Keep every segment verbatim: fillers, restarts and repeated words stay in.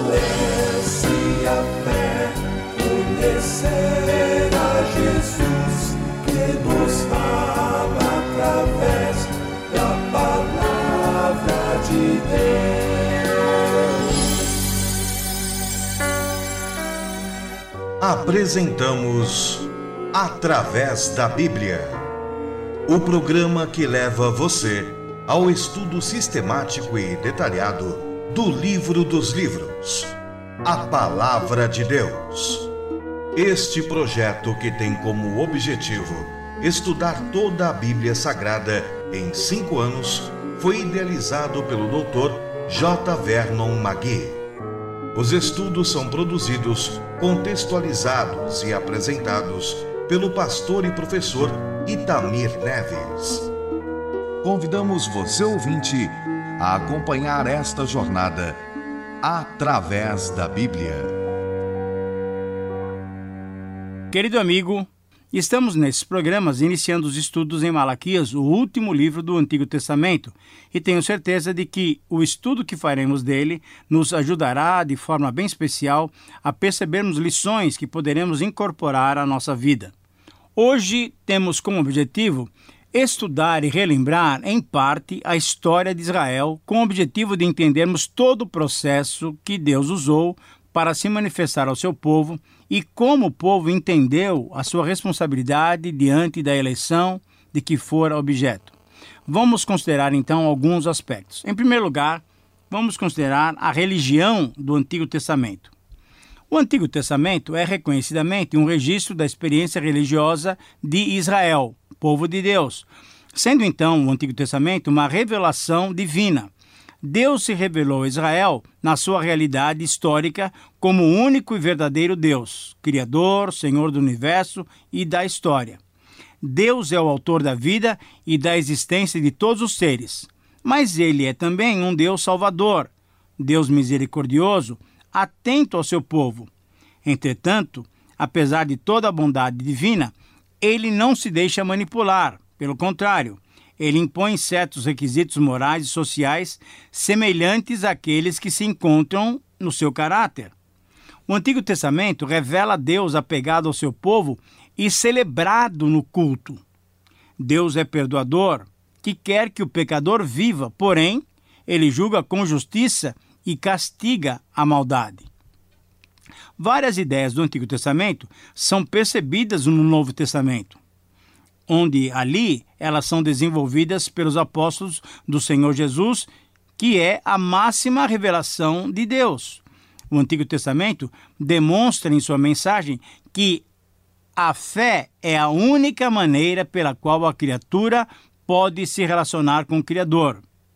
Fortalece a fé, conhecer a Jesus, que nos fala através da palavra de Deus. Apresentamos Através da Bíblia, o programa que leva você ao estudo sistemático e detalhado do livro dos livros, a Palavra de Deus. Este projeto, que tem como objetivo estudar toda a Bíblia Sagrada em cinco anos, foi idealizado pelo doutor J. Vernon Magui. Os estudos são produzidos, contextualizados e apresentados pelo pastor e professor Itamir Neves. Convidamos você, ouvinte, a acompanhar esta jornada através da Bíblia. Querido amigo, estamos nesses programas iniciando os estudos em Malaquias, o último livro do Antigo Testamento, e tenho certeza de que o estudo que faremos dele nos ajudará de forma bem especial a percebermos lições que poderemos incorporar à nossa vida. Hoje temos como objetivo estudar e relembrar, em parte, a história de Israel, com o objetivo de entendermos todo o processo que Deus usou para se manifestar ao seu povo e como o povo entendeu a sua responsabilidade diante da eleição de que fora objeto. Vamos considerar, então, alguns aspectos. Em primeiro lugar, vamos considerar a religião do Antigo Testamento. O Antigo Testamento é reconhecidamente um registro da experiência religiosa de Israel, povo de Deus, sendo então o Antigo Testamento uma revelação divina. Deus se revelou a Israel na sua realidade histórica como o único e verdadeiro Deus, Criador, Senhor do universo e da história. Deus é o autor da vida e da existência de todos os seres, mas Ele é também um Deus salvador, Deus misericordioso, atento ao seu povo. Entretanto, apesar de toda a bondade divina, Ele não se deixa manipular. Pelo contrário, Ele impõe certos requisitos morais e sociais semelhantes àqueles que se encontram no seu caráter. O Antigo Testamento revela Deus apegado ao seu povo e celebrado no culto. Deus é perdoador, que quer que o pecador viva, porém, Ele julga com justiça e castiga a maldade. Várias ideias do Antigo Testamento são percebidas no Novo Testamento, onde ali elas são desenvolvidas pelos apóstolos do Senhor Jesus, que é a máxima revelação de Deus. O Antigo Testamento demonstra em sua mensagem que a fé é a única maneira pela qual a criatura pode se relacionar com o Criador.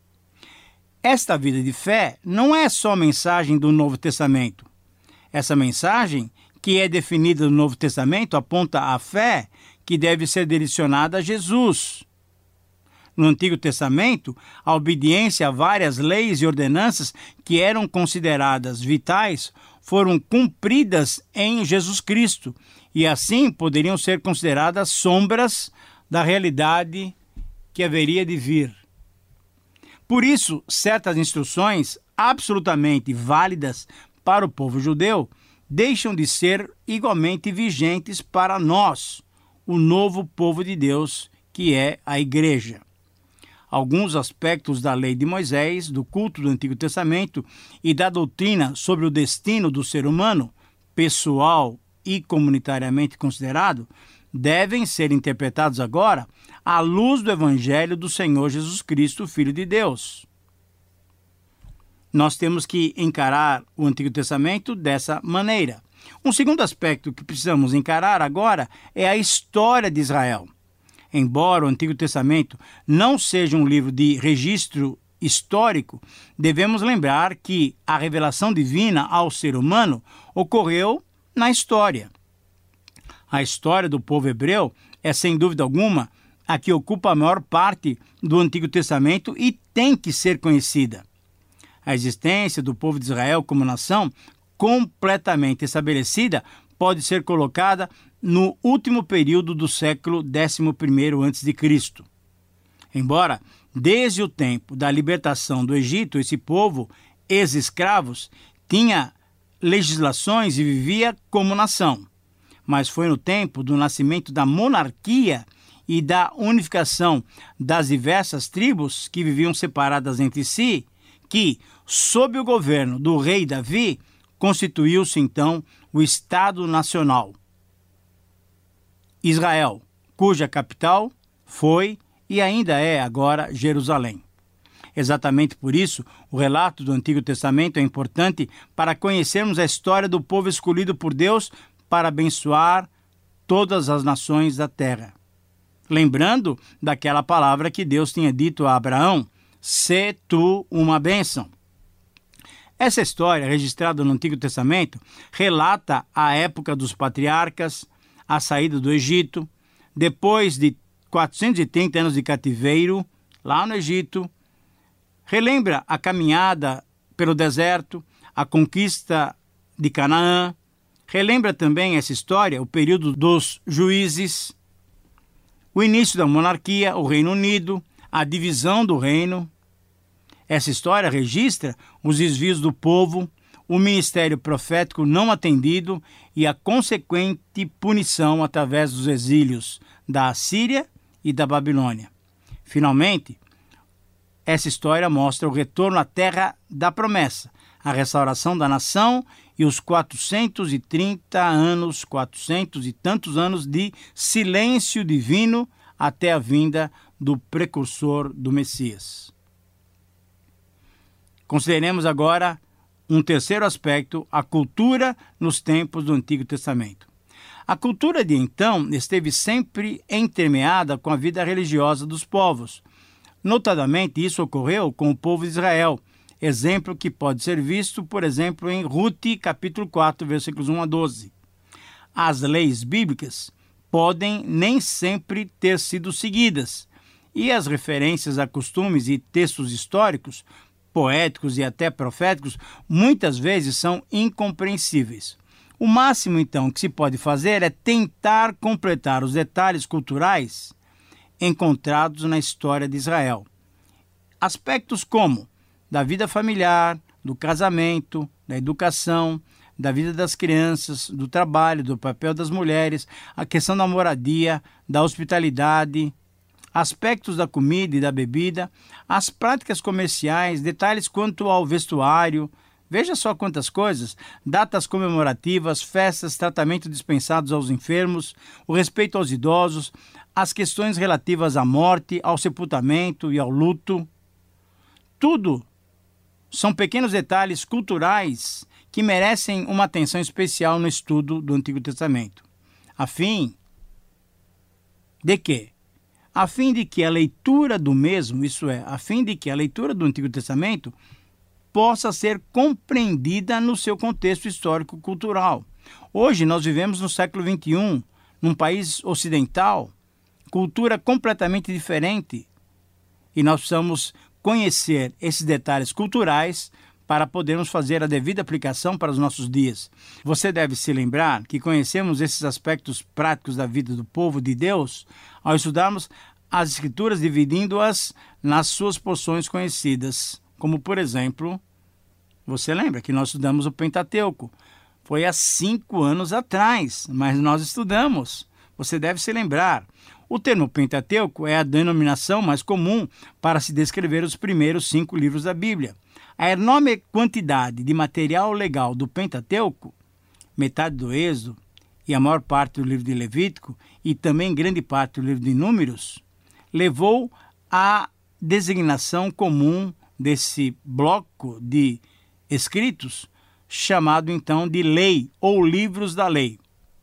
Esta vida de fé não é só mensagem do Novo Testamento. Essa mensagem, que é definida no Novo Testamento, aponta à fé que deve ser direcionada a Jesus. No Antigo Testamento, a obediência a várias leis e ordenanças que eram consideradas vitais foram cumpridas em Jesus Cristo e assim poderiam ser consideradas sombras da realidade que haveria de vir. Por isso, certas instruções absolutamente válidas para o povo judeu deixam de ser igualmente vigentes para nós, o novo povo de Deus, que é a Igreja. Alguns aspectos da lei de Moisés, do culto do Antigo Testamento e da doutrina sobre o destino do ser humano, pessoal e comunitariamente considerado, devem ser interpretados agora à luz do Evangelho do Senhor Jesus Cristo, Filho de Deus. Nós temos que encarar o Antigo Testamento dessa maneira. Um segundo aspecto que precisamos encarar agora é a história de Israel. Embora o Antigo Testamento não seja um livro de registro histórico, devemos lembrar que a revelação divina ao ser humano ocorreu na história. A história do povo hebreu é, sem dúvida alguma, a que ocupa a maior parte do Antigo Testamento e tem que ser conhecida. A existência do povo de Israel como nação completamente estabelecida pode ser colocada no último período do século décimo primeiro antes de Cristo. Embora, desde o tempo da libertação do Egito, esse povo, ex-escravos, tinha legislações e vivia como nação. Mas foi no tempo do nascimento da monarquia e da unificação das diversas tribos que viviam separadas entre si que, sob o governo do rei Davi, constituiu-se então o Estado Nacional Israel, cuja capital foi e ainda é agora Jerusalém. Exatamente por isso, o relato do Antigo Testamento é importante para conhecermos a história do povo escolhido por Deus para abençoar todas as nações da terra. Lembrando daquela palavra que Deus tinha dito a Abraão, "Sê tu uma bênção". Essa história, registrada no Antigo Testamento, relata a época dos patriarcas, a saída do Egito, depois de quatrocentos e trinta anos de cativeiro, lá no Egito, relembra a caminhada pelo deserto, a conquista de Canaã, relembra também essa história o período dos juízes, o início da monarquia, o Reino Unido, a divisão do reino. Essa história registra os desvios do povo, o ministério profético não atendido e a consequente punição através dos exílios da Assíria e da Babilônia. Finalmente, essa história mostra o retorno à terra da promessa, a restauração da nação e os quatrocentos e trinta anos, quatrocentos e tantos anos de silêncio divino até a vinda do precursor do Messias. Consideremos agora um terceiro aspecto, a cultura nos tempos do Antigo Testamento. A cultura de então esteve sempre entremeada com a vida religiosa dos povos. Notadamente, isso ocorreu com o povo de Israel, exemplo que pode ser visto, por exemplo, em Rute, capítulo quatro, versículos um a doze. As leis bíblicas podem nem sempre ter sido seguidas, e as referências a costumes e textos históricos, poéticos e até proféticos, muitas vezes são incompreensíveis. O máximo, então, que se pode fazer é tentar completar os detalhes culturais encontrados na história de Israel. Aspectos como da vida familiar, do casamento, da educação, da vida das crianças, do trabalho, do papel das mulheres, a questão da moradia, da hospitalidade, aspectos da comida e da bebida, as práticas comerciais, detalhes quanto ao vestuário. Veja só quantas coisas: datas comemorativas, festas, tratamento dispensados aos enfermos, o respeito aos idosos, as questões relativas à morte, ao sepultamento e ao luto. Tudo são pequenos detalhes culturais que merecem uma atenção especial no estudo do Antigo Testamento. A fim de quê? A fim de que a leitura do mesmo, isso é, a fim de que a leitura do Antigo Testamento possa ser compreendida no seu contexto histórico-cultural. Hoje nós vivemos no século vinte e um, num país ocidental, cultura completamente diferente, e nós precisamos conhecer esses detalhes culturais para podermos fazer a devida aplicação para os nossos dias. Você deve se lembrar que conhecemos esses aspectos práticos da vida do povo de Deus ao estudarmos as Escrituras, dividindo-as nas suas porções conhecidas. Como, por exemplo, você lembra que nós estudamos o Pentateuco. Foi há cinco anos atrás, mas nós estudamos. Você deve se lembrar. O termo Pentateuco é a denominação mais comum para se descrever os primeiros cinco livros da Bíblia. A enorme quantidade de material legal do Pentateuco, metade do Êxodo e a maior parte do livro de Levítico e também grande parte do livro de Números, levou à designação comum desse bloco de escritos, chamado então de lei ou livros da lei.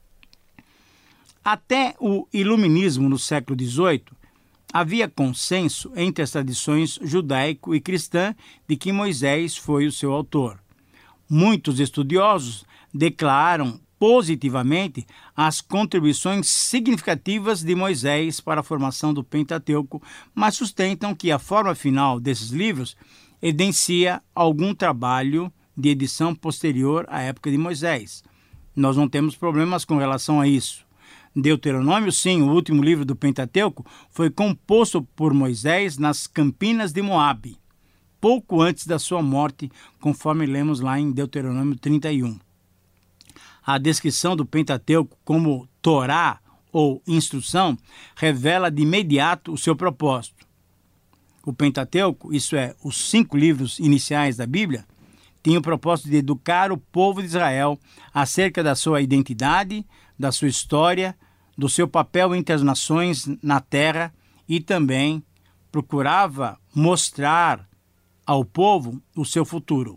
Até o iluminismo no século dezoito, havia consenso entre as tradições judaico e cristã de que Moisés foi o seu autor. Muitos estudiosos declaram positivamente as contribuições significativas de Moisés para a formação do Pentateuco, mas sustentam que a forma final desses livros evidencia algum trabalho de edição posterior à época de Moisés. Nós não temos problemas com relação a isso. Deuteronômio, sim, o último livro do Pentateuco, foi composto por Moisés nas campinas de Moabe, pouco antes da sua morte, conforme lemos lá em Deuteronômio trinta e um. A descrição do Pentateuco como Torá ou instrução revela de imediato o seu propósito. O Pentateuco, isso é, os cinco livros iniciais da Bíblia, tinha o propósito de educar o povo de Israel acerca da sua identidade, da sua história, do seu papel entre as nações na terra e também procurava mostrar ao povo o seu futuro.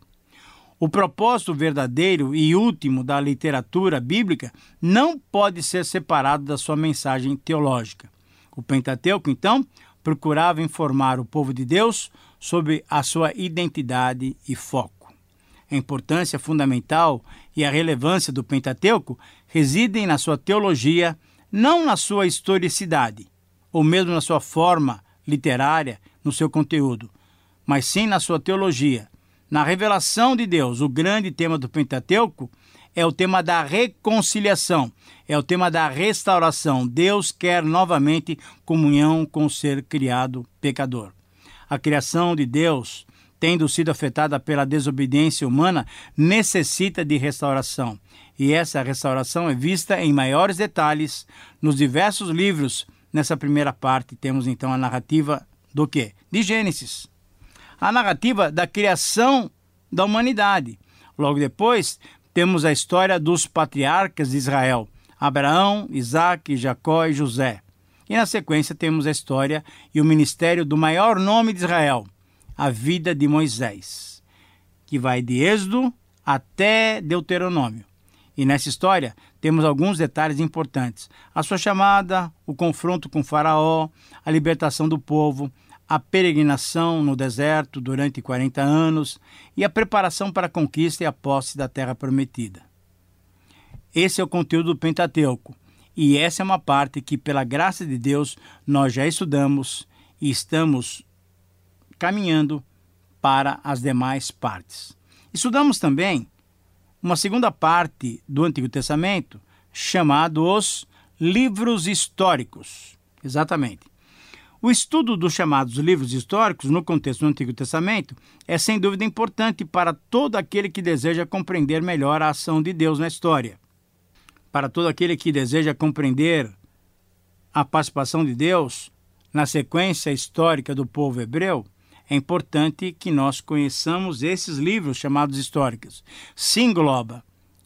O propósito verdadeiro e último da literatura bíblica não pode ser separado da sua mensagem teológica. O Pentateuco, então, procurava informar o povo de Deus sobre a sua identidade e foco. A importância fundamental e a relevância do Pentateuco residem na sua teologia, não na sua historicidade, ou mesmo na sua forma literária, no seu conteúdo, mas sim na sua teologia. Na revelação de Deus, o grande tema do Pentateuco é o tema da reconciliação, é o tema da restauração. Deus quer novamente comunhão com o ser criado pecador. A criação de Deus, tendo sido afetada pela desobediência humana, necessita de restauração. E essa restauração é vista em maiores detalhes nos diversos livros. Nessa primeira parte temos então a narrativa do quê? De Gênesis. A narrativa da criação da humanidade. Logo depois temos a história dos patriarcas de Israel, Abraão, Isaque, Jacó e José. E na sequência temos a história e o ministério do maior nome de Israel, a vida de Moisés, que vai de Êxodo até Deuteronômio. E nessa história temos alguns detalhes importantes. A sua chamada, o confronto com Faraó, a libertação do povo, a peregrinação no deserto durante quarenta anos e a preparação para a conquista e a posse da terra prometida. Esse é o conteúdo do Pentateuco. E essa é uma parte que, pela graça de Deus, nós já estudamos e estamos caminhando para as demais partes. Estudamos também uma segunda parte do Antigo Testamento, chamado os livros históricos. Exatamente. O estudo dos chamados livros históricos no contexto do Antigo Testamento é sem dúvida importante para todo aquele que deseja compreender melhor a ação de Deus na história. Para todo aquele que deseja compreender a participação de Deus na sequência histórica do povo hebreu, é importante que nós conheçamos esses livros chamados históricos. Se engloba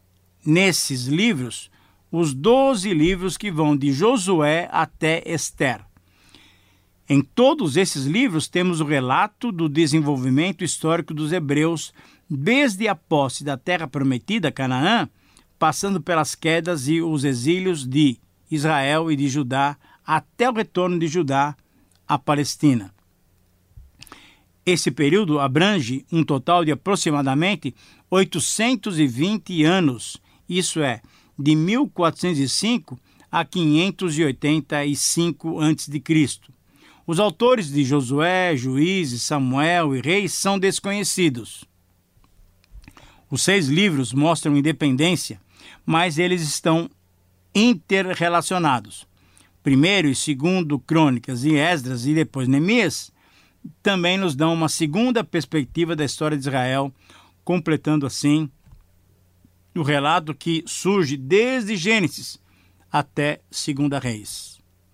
nesses livros os doze livros que vão de Josué até Ester. Em todos esses livros temos o relato do desenvolvimento histórico dos hebreus, desde a posse da terra prometida, Canaã, passando pelas quedas e os exílios de Israel e de Judá, até o retorno de Judá à Palestina. Esse período abrange um total de aproximadamente oitocentos e vinte anos, isso é, de mil quatrocentos e cinco a quinhentos e oitenta e cinco antes de Cristo. Os autores de Josué, Juízes, Samuel e Reis são desconhecidos. Os seis livros mostram independência, mas eles estão interrelacionados. Primeiro e segundo Crônicas e Esdras e depois Neemias também nos dão uma segunda perspectiva da história de Israel, completando assim o relato que surge desde Gênesis até Segunda Reis.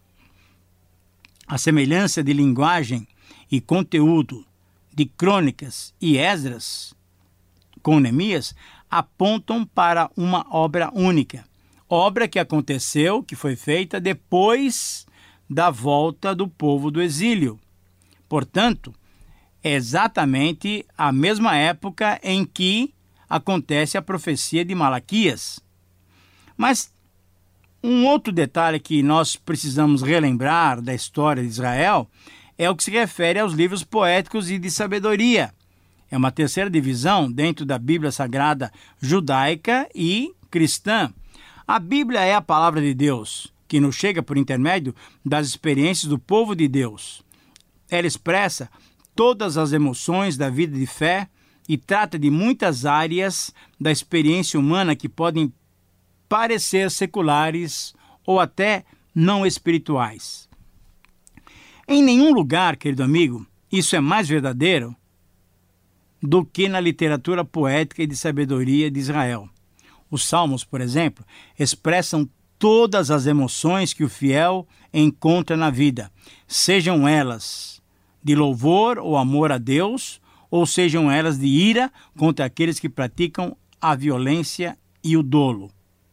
A semelhança de linguagem e conteúdo de Crônicas e Esdras com Neemias apontam para uma obra única, obra que aconteceu, que foi feita depois da volta do povo do exílio. Portanto, é exatamente a mesma época em que acontece a profecia de Malaquias. Mas um outro detalhe que nós precisamos relembrar da história de Israel é o que se refere aos livros poéticos e de sabedoria. É uma terceira divisão dentro da Bíblia Sagrada judaica e cristã. A Bíblia é a palavra de Deus, que nos chega por intermédio das experiências do povo de Deus. Ela expressa todas as emoções da vida de fé e trata de muitas áreas da experiência humana que podem parecer seculares ou até não espirituais. Em nenhum lugar, querido amigo, isso é mais verdadeiro do que na literatura poética e de sabedoria de Israel. Os salmos, por exemplo, expressam todas as emoções que o fiel encontra na vida, sejam elas de louvor ou amor a Deus, ou sejam elas de ira contra aqueles que praticam a violência e o dolo.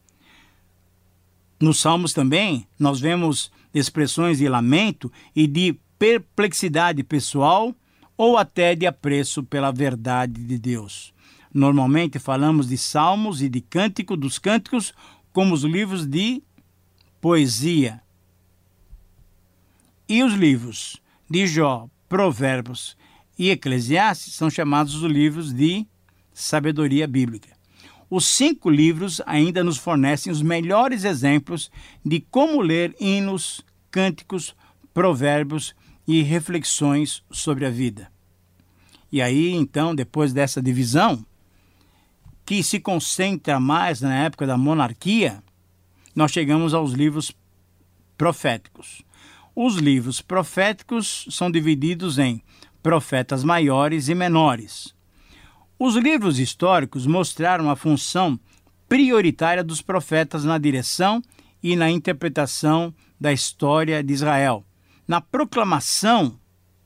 Nos salmos também nós vemos expressões de lamento e de perplexidade pessoal ou até de apreço pela verdade de Deus. Normalmente falamos de salmos e de cântico dos cânticos como os livros de poesia. E os livros de Jó, Provérbios e Eclesiastes são chamados os livros de sabedoria bíblica. Os cinco livros ainda nos fornecem os melhores exemplos de como ler hinos, cânticos, provérbios e reflexões sobre a vida. E aí, então, depois dessa divisão, que se concentra mais na época da monarquia, nós chegamos aos livros proféticos. Os livros proféticos são divididos em profetas maiores e menores. Os livros históricos mostraram a função prioritária dos profetas na direção e na interpretação da história de Israel, na proclamação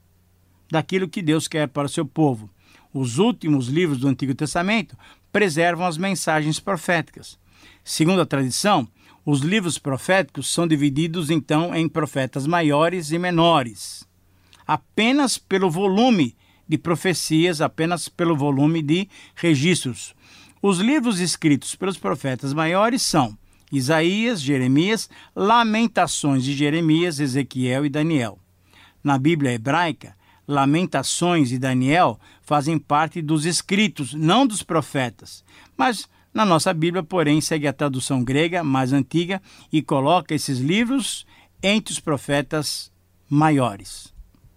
daquilo que Deus quer para o seu povo. Os últimos livros do Antigo Testamento preservam as mensagens proféticas. Segundo a tradição, os livros proféticos são divididos então em profetas maiores e menores, apenas pelo volume de profecias, apenas pelo volume de registros. Os livros escritos pelos profetas maiores são Isaías, Jeremias, Lamentações de Jeremias, Ezequiel e Daniel. Na Bíblia hebraica, Lamentações e Daniel fazem parte dos escritos, não dos profetas. Mas na nossa Bíblia, porém, segue a tradução grega mais antiga e coloca esses livros entre os profetas maiores.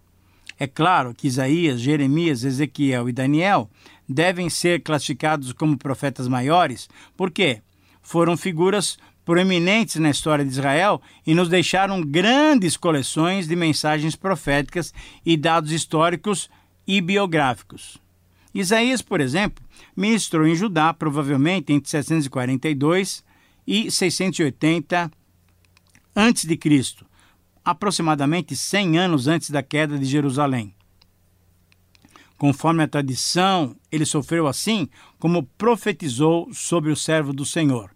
É claro que Isaías, Jeremias, Ezequiel e Daniel devem ser classificados como profetas maiores, porque foram figuras proeminentes na história de Israel e nos deixaram grandes coleções de mensagens proféticas e dados históricos e biográficos. Isaías, por exemplo, ministrou em Judá provavelmente entre setecentos e quarenta e dois e seiscentos e oitenta antes de Cristo, aproximadamente cem anos antes da queda de Jerusalém. Conforme a tradição, ele sofreu assim como profetizou sobre o servo do Senhor.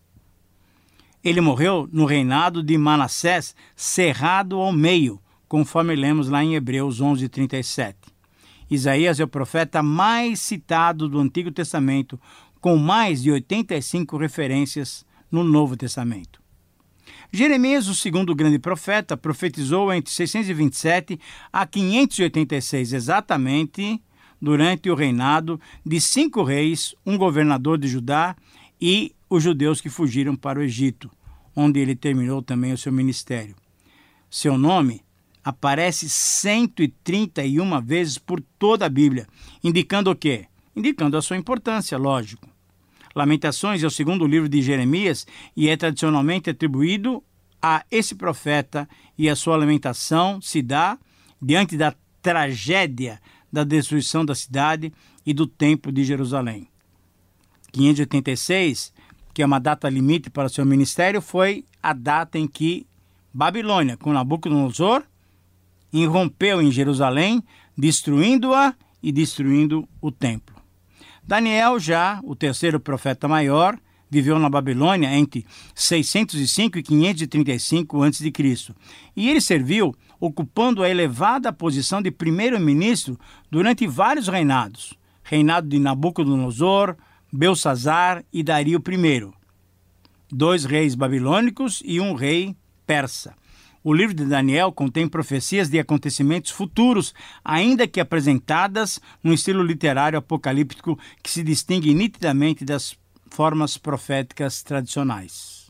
Ele morreu no reinado de Manassés, cerrado ao meio, conforme lemos lá em Hebreus onze, trinta e sete. Isaías é o profeta mais citado do Antigo Testamento, com mais de oitenta e cinco referências no Novo Testamento. Jeremias, o segundo grande profeta, profetizou entre seiscentos e vinte e sete a quinhentos e oitenta e seis, exatamente durante o reinado de cinco reis, um governador de Judá e os judeus que fugiram para o Egito, onde ele terminou também o seu ministério. Seu nome aparece cento e trinta e uma vezes por toda a Bíblia, indicando o quê? Indicando a sua importância, lógico. Lamentações é o segundo livro de Jeremias e é tradicionalmente atribuído a esse profeta, e a sua lamentação se dá diante da tragédia da destruição da cidade e do templo de Jerusalém. quinhentos e oitenta e seis, que é uma data limite para seu ministério, foi a data em que Babilônia, com Nabucodonosor, irrompeu em Jerusalém, destruindo-a e destruindo o templo. Daniel, já o terceiro profeta maior, viveu na Babilônia entre seiscentos e cinco e quinhentos e trinta e cinco antes de Cristo. E ele serviu ocupando a elevada posição de primeiro-ministro durante vários reinados. Reinado de Nabucodonosor, Belsazar e Dario I. Dois reis babilônicos e um rei persa. O livro de Daniel contém profecias de acontecimentos futuros, ainda que apresentadas num estilo literário apocalíptico que se distingue nitidamente das formas proféticas tradicionais.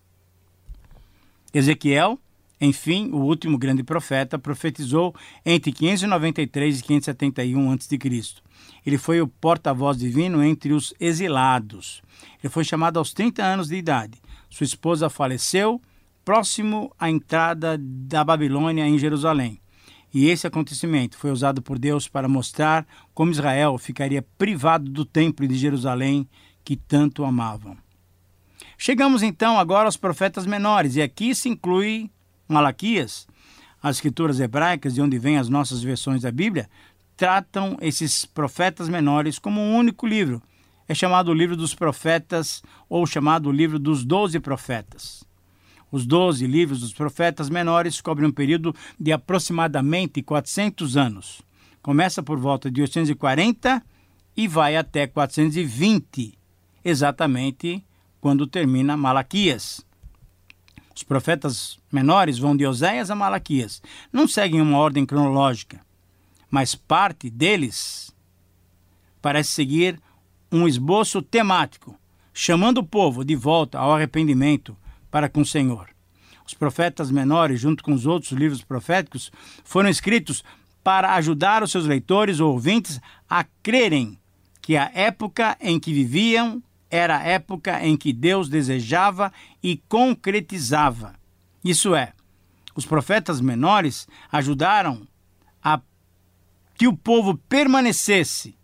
Ezequiel, enfim, o último grande profeta, profetizou entre quinhentos e noventa e três e quinhentos e setenta e um antes de Cristo. Ele foi o porta-voz divino entre os exilados. Ele foi chamado aos trinta anos de idade. Sua esposa faleceu próximo à entrada da Babilônia em Jerusalém. E esse acontecimento foi usado por Deus para mostrar como Israel ficaria privado do templo de Jerusalém que tanto amavam. Chegamos então agora aos profetas menores, e aqui se inclui Malaquias. As escrituras hebraicas, de onde vêm as nossas versões da Bíblia, tratam esses profetas menores como um único livro. É chamado o livro dos profetas, ou chamado o livro dos doze profetas. Os doze livros dos profetas menores cobrem um período de aproximadamente quatrocentos anos. Começa por volta de oitocentos e quarenta e vai até quatrocentos e vinte, exatamente quando termina Malaquias. Os profetas menores vão de Oséias a Malaquias. Não seguem uma ordem cronológica, mas parte deles parece seguir um esboço temático, chamando o povo de volta ao arrependimento para com o Senhor. Os profetas menores, junto com os outros livros proféticos, foram escritos para ajudar os seus leitores ou ouvintes a crerem que a época em que viviam era a época em que Deus desejava e concretizava. Isso é, os profetas menores ajudaram a que o povo permanecesse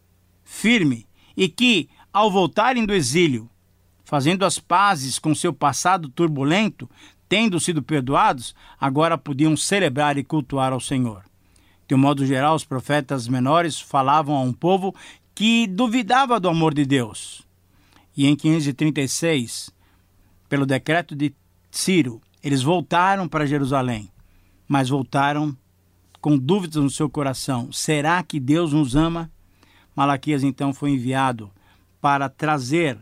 firme e que, ao voltarem do exílio, fazendo as pazes com seu passado turbulento, tendo sido perdoados, agora podiam celebrar e cultuar ao Senhor. De um modo geral, os profetas menores falavam a um povo que duvidava do amor de Deus. E em quinhentos e trinta e seis, pelo decreto de Ciro, eles voltaram para Jerusalém, mas voltaram com dúvidas no seu coração. Será que Deus nos ama? Malaquias então foi enviado para trazer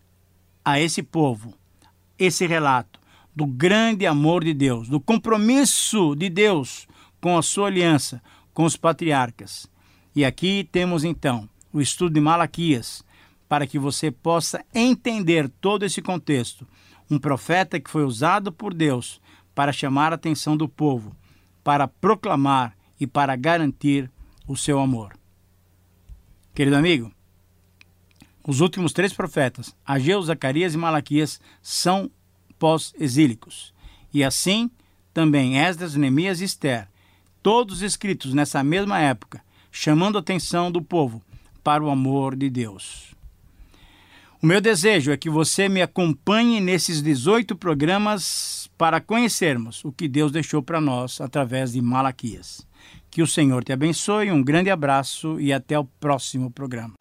a esse povo esse relato do grande amor de Deus, do compromisso de Deus com a sua aliança com os patriarcas. E aqui temos então o estudo de Malaquias, para que você possa entender todo esse contexto. Um profeta que foi usado por Deus para chamar a atenção do povo, para proclamar e para garantir o seu amor. Querido amigo, os últimos três profetas, Ageu, Zacarias e Malaquias, são pós-exílicos. E assim, também Esdras, Neemias e Ester, todos escritos nessa mesma época, chamando a atenção do povo para o amor de Deus. O meu desejo é que você me acompanhe nesses dezoito programas para conhecermos o que Deus deixou para nós através de Malaquias. Que o Senhor te abençoe, um grande abraço e até o próximo programa.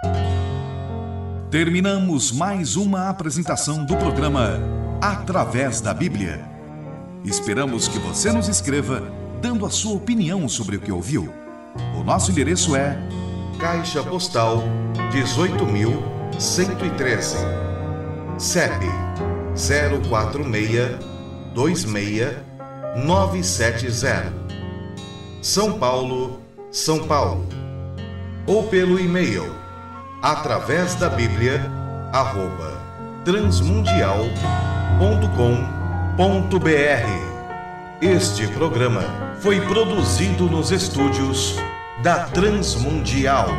Terminamos mais uma apresentação do programa Através da Bíblia. Esperamos que você nos escreva dando a sua opinião sobre o que ouviu. O nosso endereço é Caixa Postal dezoito mil cento e treze, C E P zero quatro seis dois seis nove sete zero, São Paulo, São Paulo. Ou pelo e-mail através da Bíblia arroba transmundial ponto com ponto br. Este programa foi produzido nos estúdios da Transmundial.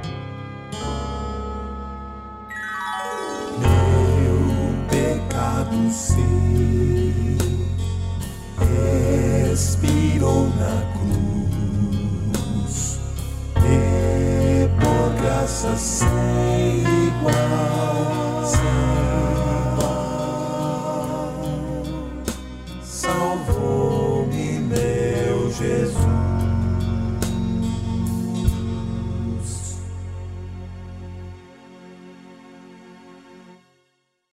Sei, expirou na cruz, e por graça sem